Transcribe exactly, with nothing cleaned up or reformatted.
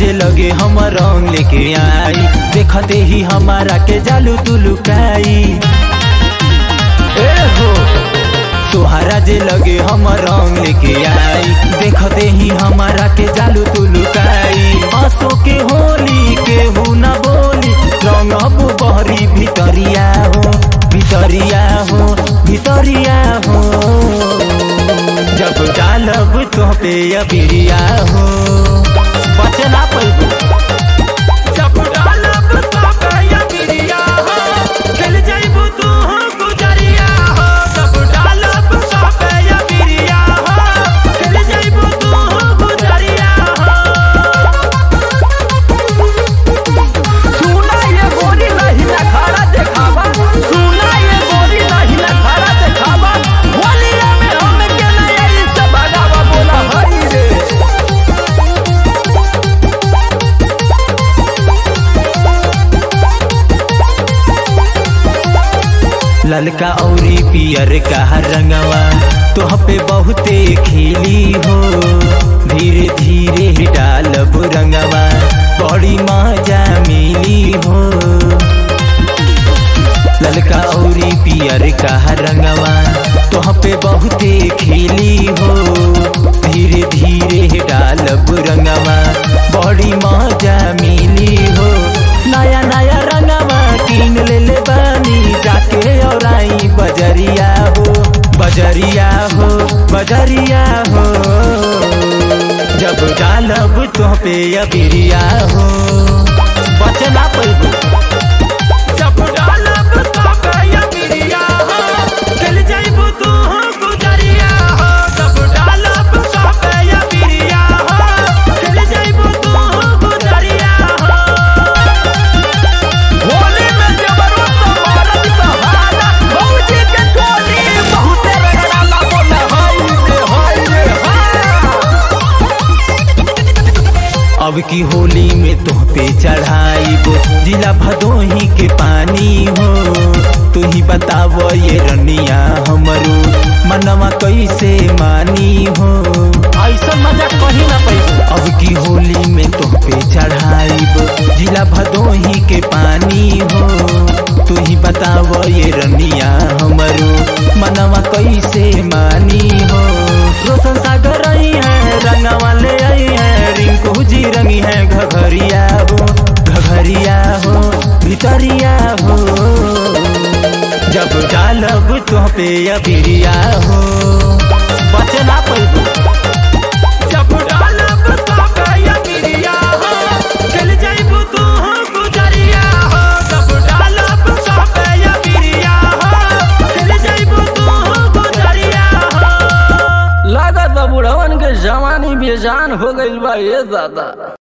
जे लगे हम रंग लेके आई, देखते ही हमारा के जालू तू लुकाई। ए हो तोहरा जे लगे हम रंग लेके आई, देखते ही हमारा के जालू तू लुकाई। हंसो के होली के हु न बोली, रंग अब बहरी भितरिया हो भितरिया हो भितरिया हो। जब डालब तो पे अबिरिया हो बचना पैबू। जब डालब तो पे अबिरिया हो चल जाइबू तू गुजरिया हो। जब डालब तो पे अबिरिया हो चल जाइबू तू गुजरिया हो। सुना ये गोरी नहीं ना खड़ा देखावा, सुना ये गोरी नहीं ना खड़ा देखावा। होलिया में हम के नया से भगावा बोला हरी रे। ललका औरी पियर का रंगवा तोह पे बहुते खिली हो। धीरे धीरे डालब रंगवा बड़ी मजा मिली हो। ललका औरी पियर का रंगवा तोह पे बहुते खिली हो। धीरे धीरे डालब रंगवा बड़ी मजा मिली हो। नया नया रंगवा किन ले ले बानी जाके और आई बजरिया हो बजरिया हो बजरिया हो। जब डालब तो पे अबिरिया हो बचना पैबू। जब डालब तो पे अबिरिया हो चल जाइबू तू गुजरिया हो। जब डालब तो पे अबिरिया हो चल जाइबू तू गुजरिया हो। होली में जबरो तो भारत का भाला, भौजी के टोली बहुते रगड़ा बोला हाय रे हाय रे हाय। अब की होली में तोह पे चढ़ाइबो जिला भदोही के पानी हो। तू ही बतावो ये रनिया हमरो मनवा कैसे मानी हो। ऐसा मजा कहीं ना पैसा। अब की होली में तोह पे चढ़ाइबो जिला भदोही के पानी हो। तू ही बतावो ये रनिया हमरो मनवा कैसे मानी हो। रोशन सागर आई है रंगवा ले आई है, रिंकू जी रंगी है घघरिया हो घघरिया हो भितरिया हो। जब डालब तो पे अबिरिया हो बचना पैबू। जब डालब तो पे अबिरिया हो चल जाइबू तू गुजरिया हो। जब डालब तो पे अबिरिया हो चल जाइबू तू गुजरिया हो। लागत बा बुढ़वन के जवानी बेजान हो गइल बा ये दादा।